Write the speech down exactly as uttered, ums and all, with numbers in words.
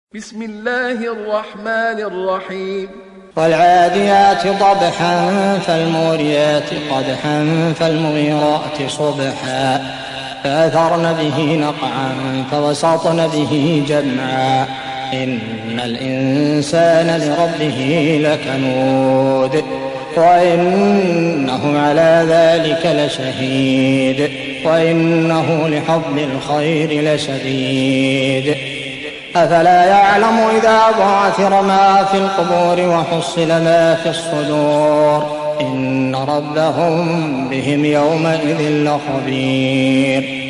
بسم الله الرحمن الرحيم والعاديات ضبحا فالموريات قدحا فالمغيرات صبحا فأثرن به نقعا فوسطن به جمعا إن الإنسان لربه لكنود وإنه على ذلك لشهيد وإنه لحظ الخير لشديد أفلا يعلم إذا بعثر ما في القبور وحصل ما في الصدور إن ربهم بهم يومئذ لخبير